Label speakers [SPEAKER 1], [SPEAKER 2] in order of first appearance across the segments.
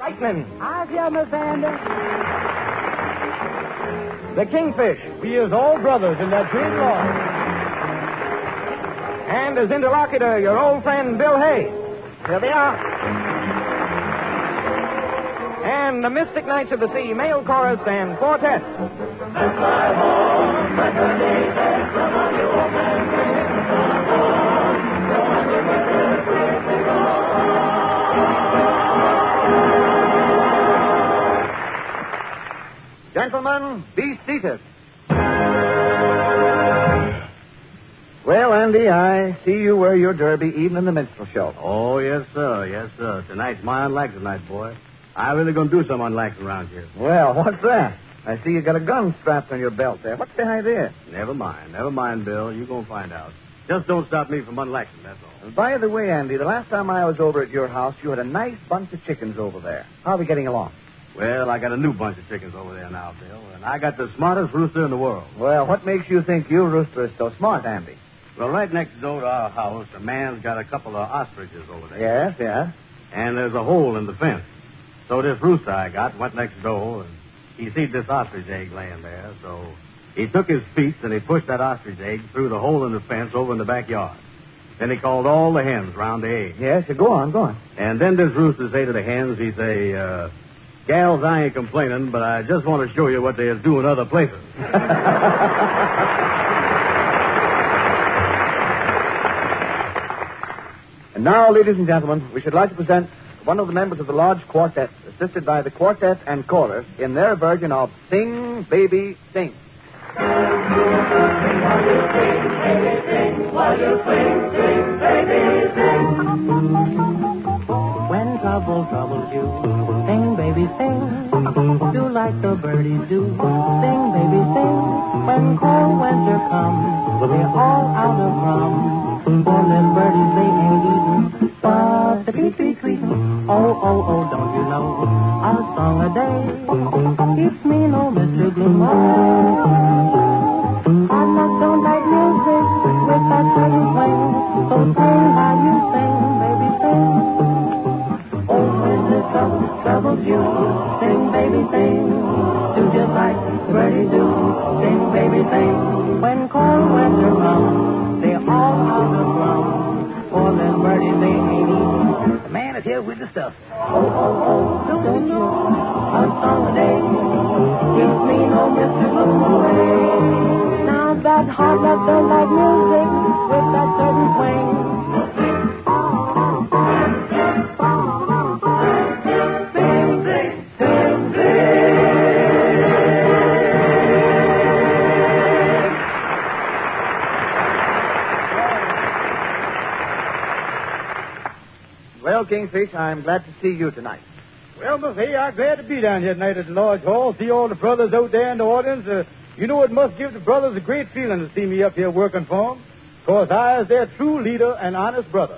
[SPEAKER 1] Lightning.
[SPEAKER 2] I hear Miss Andy.
[SPEAKER 1] The Kingfish.
[SPEAKER 3] We is all brothers in that great law.
[SPEAKER 1] And as interlocutor, your old friend Bill Hay. Here they are. And the Mystic Knights of the Sea, male chorus and quartet.
[SPEAKER 4] That's my home, my birthday, from all you old men, the one who gets it with me
[SPEAKER 1] Gentlemen, be seated. Well, Andy, I see you wear your derby even in the minstrel show.
[SPEAKER 5] Oh, yes, sir. Yes, sir. Tonight's my unlaxing night, boy. I'm really going to do some unlaxing around here.
[SPEAKER 1] Well, what's that? I see you got a gun strapped on your belt there. What's the idea?
[SPEAKER 5] Never mind, Bill. You're going to find out. Just don't stop me from unlaxing, that's all.
[SPEAKER 1] By the way, Andy, the last time I was over at your house, you had a nice bunch of chickens over there. How are we getting along?
[SPEAKER 5] Well, I got a new bunch of chickens over there now, Bill, and I got the smartest rooster in the world.
[SPEAKER 1] Well, what makes you think your rooster is so smart, Andy?
[SPEAKER 5] Well, right next door to our house, a man's got a couple of ostriches over there.
[SPEAKER 1] Yes, yeah.
[SPEAKER 5] And there's a hole in the fence. So this rooster I got went next door, and he seen this ostrich egg laying there, so he took his feet and he pushed that ostrich egg through the hole in the fence over in the backyard. Then he called all the hens round the egg.
[SPEAKER 1] Yes, go on.
[SPEAKER 5] And then this rooster say to the hens, he say, gals, I ain't complaining, but I just want to show you what they is doing other places.
[SPEAKER 1] And now, ladies and gentlemen, we should like to present one of the members of the Lodge Quartet, assisted by the quartet and chorus in their version of Sing, Baby, Sing.
[SPEAKER 2] When trouble troubles you, sing, baby, sing. Do like the birdies do. Sing, baby, sing. When cold winter comes, they're all out of rum. For them birdies they ain't eating, but the tweet, tweetin'. Oh, don't you know? A song a day keeps me no Mr. Gloom. Hard luck don't like music with that certain swing. So sing how you sing, baby, sing. Oh, when the troubles you, sing, baby, sing. Do just like birdies do, sing, baby, sing. When cold winter comes, they're all out of rum. For them birdies they ain't eating. The man is here with the stuff. Oh, don't you? A song a day keeps me no Mr. Gloom away. Now that hard luck don't like music with that certain swing.
[SPEAKER 1] Well, Kingfish, I'm glad to see you tonight.
[SPEAKER 3] Well, Miss Hay, I'm glad to be down here tonight at the Lodge Hall, see all the brothers out there in the audience. You know, it must give the brothers a great feeling to see me up here working for them, because I is their true leader and honest brother.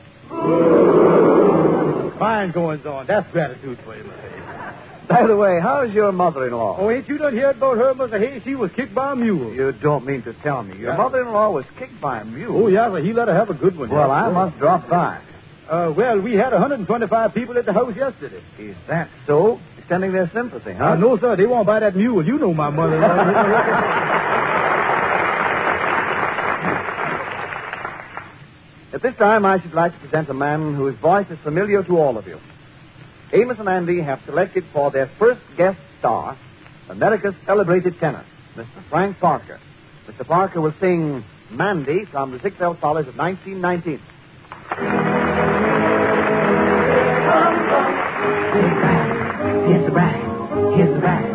[SPEAKER 3] Fine goings on. That's gratitude for you, Miss Hay.
[SPEAKER 1] By the way, how's your mother-in-law?
[SPEAKER 3] Oh, ain't you done heard about her, Mr. Hay? She was kicked by a mule.
[SPEAKER 1] You don't mean to tell me. Your mother-in-law was kicked by a mule?
[SPEAKER 3] Oh, yeah, but he let her have a good one.
[SPEAKER 1] Well, I must drop by.
[SPEAKER 3] Well, we had 125 people at the house yesterday.
[SPEAKER 1] Is that so? Extending their sympathy, huh?
[SPEAKER 3] No, sir. They won't buy that mule. You know my mother.
[SPEAKER 1] At this time, I should like to present a man whose voice is familiar to all of you. Amos and Andy have selected for their first guest star America's celebrated tenor, Mr. Frank Parker. Mr. Parker will sing Mandy from the Six Bell Follies of 1919.
[SPEAKER 2] Here's the bride. Here's the bride.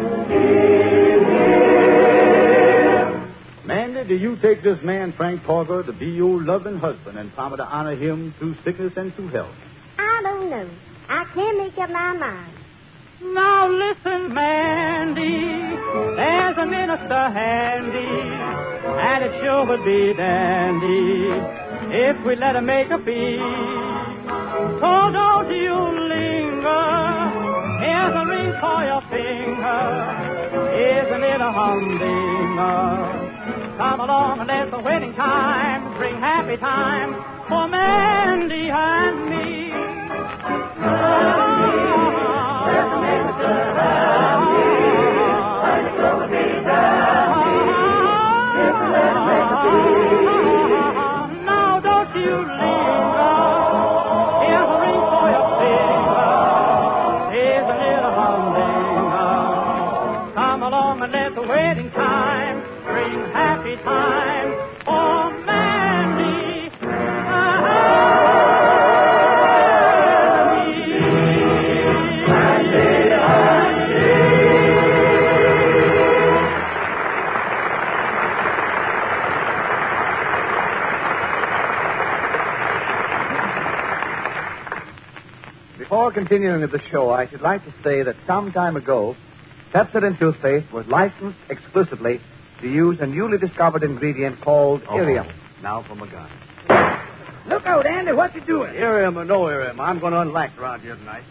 [SPEAKER 3] Mandy, do you take this man, Frank Parker, to be your loving husband and promise to honor him through sickness and through health?
[SPEAKER 6] I don't know. I can't make up my mind.
[SPEAKER 2] Now listen, Mandy, there's a minister handy, and it sure would be dandy if we let him make a fee. So don't you linger, here's a ring for your finger, isn't it a humdinger? Come along and it's the wedding time, bring happy times for Mandy and me. There's a
[SPEAKER 1] continuing with the show, I should like to say that some time ago, Pepsodent toothpaste was licensed exclusively to use a newly discovered ingredient called irium.
[SPEAKER 5] Now for my gun.
[SPEAKER 3] Look out, Andy. What you doing?
[SPEAKER 5] Irium or no irium, I'm going to unlax around here tonight.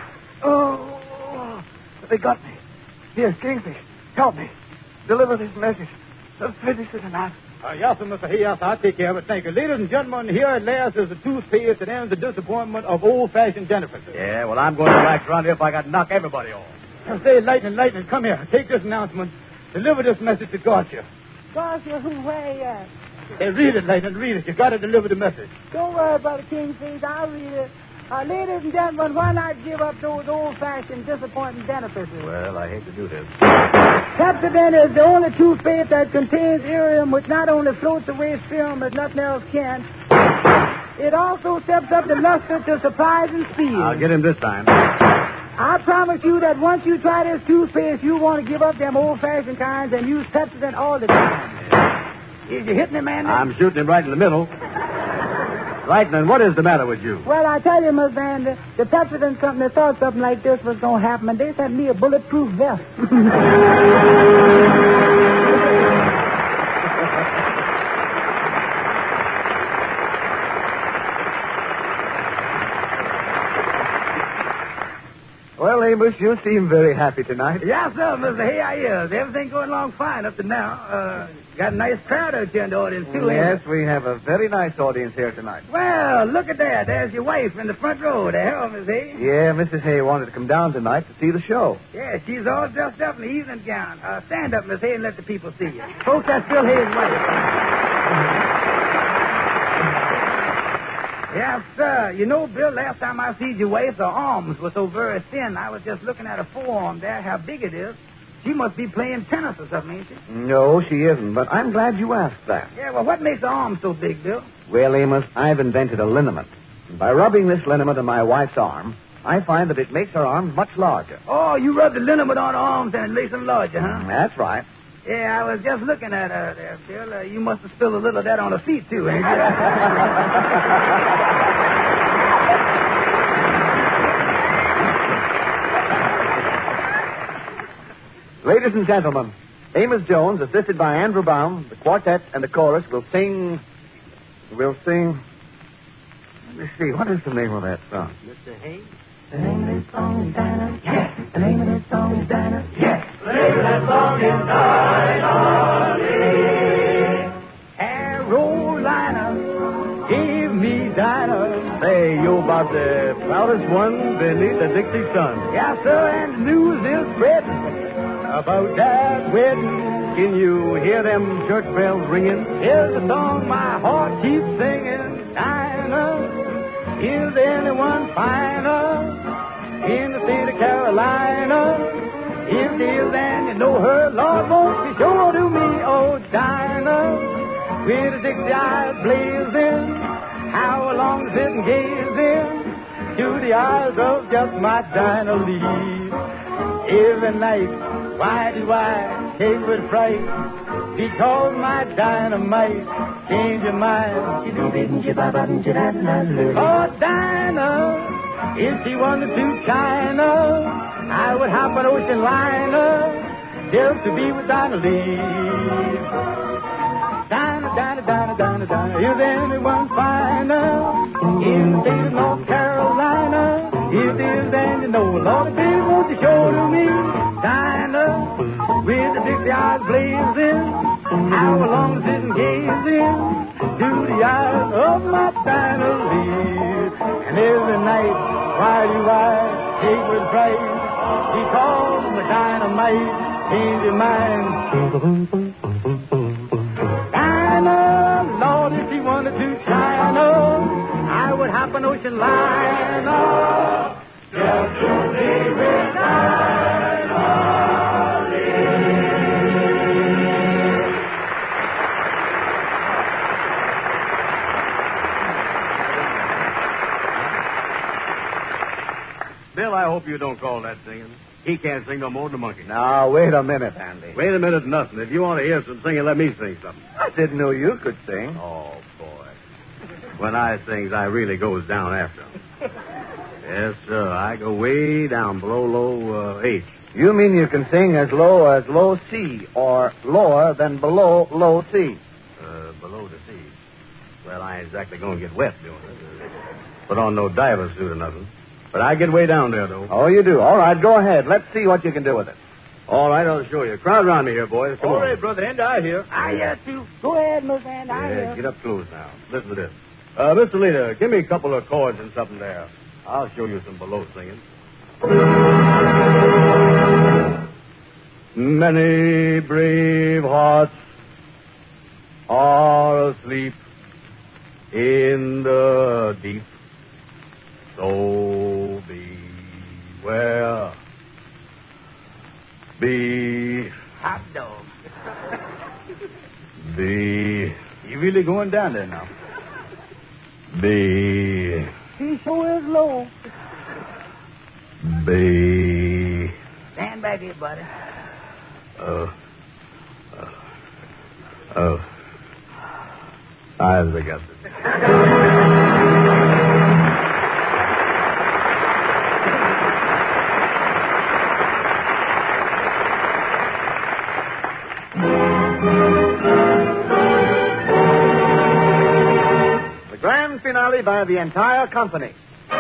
[SPEAKER 1] Oh, they got me. Here, Kingfish, help me. Deliver this message. Finish it tonight.
[SPEAKER 3] Yes, sir, Mr. Hayes. I'll take care of it. Thank you. Ladies and gentlemen, here at last is the toothpaste that ends the disappointment of old-fashioned Jennifer.
[SPEAKER 5] Yeah, well, I'm going to relax around here if I got to knock everybody off.
[SPEAKER 3] Now, say, Lightning, come here. Take this announcement. Deliver this message to Garcia.
[SPEAKER 2] Garcia, who, where you at?
[SPEAKER 3] Hey, read it, Lightning, read it. You got to deliver the message.
[SPEAKER 2] Don't worry about it, Kingfish. I'll read it. Ladies and gentlemen, why not give up those old-fashioned disappointing dentifrices?
[SPEAKER 5] Well, I hate to do this.
[SPEAKER 2] Pepsodent is the only toothpaste that contains irium, which not only floats away sputum as nothing else can, it also steps up the luster to surprising speed.
[SPEAKER 5] I'll get him this time.
[SPEAKER 2] I promise you that once you try this toothpaste, you want to give up them old-fashioned kinds and use Pepsodent all the time.
[SPEAKER 3] Is you hitting him, Andy?
[SPEAKER 5] I'm shooting him right in the middle. Lightning, what is the matter with you?
[SPEAKER 2] Well, I tell you, Miss Andy, the Pepsodent company thought something like this was going to happen, and they sent me a bulletproof vest.
[SPEAKER 1] Well, Amos, you seem very happy tonight.
[SPEAKER 3] Yes, sir, Mr. Hayes. Everything going along fine up to now. Got a nice crowd out here in the audience, too.
[SPEAKER 1] Yes, we have a very nice audience here tonight.
[SPEAKER 3] Well, look at that. There's your wife in the front row there. Hello, Miss Hayes.
[SPEAKER 1] Yeah, Mrs. Hay wanted to come down tonight to see the show.
[SPEAKER 3] Yeah, she's all dressed up in the evening gown. Stand up, Miss Hayes, and let the people see you. Folks, that's Bill Hayes' wife. Yes, sir. You know, Bill, last time I see your wife, her arms were so very thin. I was just looking at her forearm there, how big it is. She must be playing tennis or something, ain't she?
[SPEAKER 1] No, she isn't, but I'm glad you asked that.
[SPEAKER 3] Yeah, well, what makes her arms so big, Bill?
[SPEAKER 1] Well, Amos, I've invented a liniment. And by rubbing this liniment on my wife's arm, I find that it makes her arms much larger.
[SPEAKER 3] Oh, you rub the liniment on her arms and it makes them larger, huh?
[SPEAKER 1] That's right.
[SPEAKER 3] Yeah, I was just looking at her there, Bill. You must have spilled a little of that on her feet, too, ain't you?
[SPEAKER 1] Ladies and gentlemen, Amos Jones, assisted by Andrew Baum, the quartet and the chorus will sing... Let me see, what is the name of that song?
[SPEAKER 5] Mr. Hayes?
[SPEAKER 2] The name of this song is Dinah. Yes. The name of this song is Dinah.
[SPEAKER 4] Yes. The name of that song is
[SPEAKER 3] Carolina, give me Dinah.
[SPEAKER 5] Say, you about the proudest one beneath the Dixie sun.
[SPEAKER 3] Yes, sir, and the news is spreading about that wedding.
[SPEAKER 5] Can you hear them church bells ringing?
[SPEAKER 3] Here's the song my heart keeps singing. Dinah, is anyone finer in the state of Carolina? If it is, then you know her, Lord, won't be sure to me. Oh, Dinah, with the Dixie eyes blazing, how long to sit and gaze in to the eyes of just my Dinah Lee. Every night, why do I take with fright? Because my dynamite change your mind. Oh, Dinah, if she wanted to China, I would hop an ocean liner just to be with Dinah Lee. Dinah, Dinah, Dinah, Dinah, Dinah, is anyone finer in the state of North Carolina? If there's then you know, Lord, baby, won't you show to me? Dinah, with the Dixie eyes blazing, how long is it gazing to the eyes of my Dinah Lee? And every night, why do I take with fright? Because my dynamite change your mind. Dinah, Lord, if she wanted to China, I would hop an ocean liner just to be with Dinah Lee.
[SPEAKER 5] Bill, I hope you don't call that singing. He can't sing no more than a monkey.
[SPEAKER 1] Now, wait a minute, Andy.
[SPEAKER 5] Wait a minute, nothing. If you want to hear some singing, let me sing something.
[SPEAKER 1] I didn't know you could sing.
[SPEAKER 5] Oh, boy. When I sings, I really goes down after 'em. Yes, sir. I go way down below low H.
[SPEAKER 1] You mean you can sing as low C, or lower than below low C?
[SPEAKER 5] Below the sea. Well, I ain't exactly going to get wet doing it. Put on no diver suit or nothing. But I get way down there, though.
[SPEAKER 1] Oh, you do? All right, go ahead. Let's see what you can do with it.
[SPEAKER 5] All right, I'll show you. Crowd around me here, boys. Come
[SPEAKER 3] All
[SPEAKER 5] on.
[SPEAKER 3] right, Brother Andy, I hear.
[SPEAKER 2] I hear too. Go ahead, Miss Andy. I
[SPEAKER 5] Yeah,
[SPEAKER 2] hear.
[SPEAKER 5] get up close now. Listen to this. Mr. Leader, give me a couple of chords and something there. I'll show you some below singing. Many brave hearts are asleep in the deep. So beware.
[SPEAKER 2] Hot dog.
[SPEAKER 3] You really going down there now?
[SPEAKER 2] He sure is low. Stand back here, buddy.
[SPEAKER 5] I've got it.
[SPEAKER 1] The grand finale by the entire company.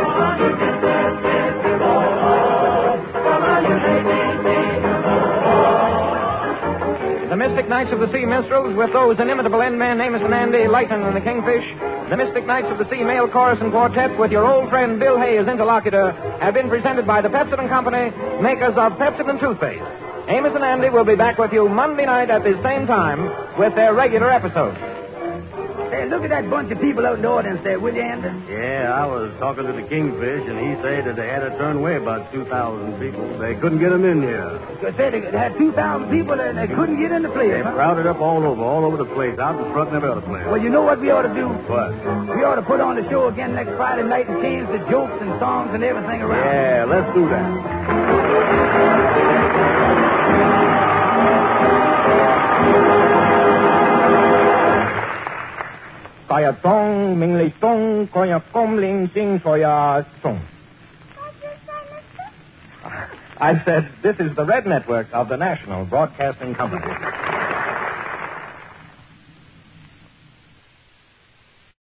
[SPEAKER 7] The Mystic Knights of the Sea Minstrels, with those inimitable Endmen Amos and Andy, Lyton and the Kingfish. The Mystic Knights of the Sea Male Chorus and Quartet, with your old friend Bill Hay as interlocutor, have been presented by the Pepsodent Company, makers of Pepsodent toothpaste. Amos and Andy will be back with you Monday night at the same time with their regular episode.
[SPEAKER 2] Say, look at that bunch of people out in the audience there, will you, Andy?
[SPEAKER 5] Yeah, I was talking to the Kingfish, and he said that they had to turn away about 2,000 people. They couldn't get them in here.
[SPEAKER 2] They said they had 2,000 people and they couldn't get in the place.
[SPEAKER 5] They crowded up all over the place, out in front and every other place.
[SPEAKER 2] Well, you know what we ought to do?
[SPEAKER 5] What?
[SPEAKER 2] We ought to put on the show again next Friday night and change the jokes and songs and everything around.
[SPEAKER 5] Yeah, let's do that.
[SPEAKER 7] Kaya tong, ming li tong, kaya kom ling sing soya song. I said, this is the Red Network of the National Broadcasting Company.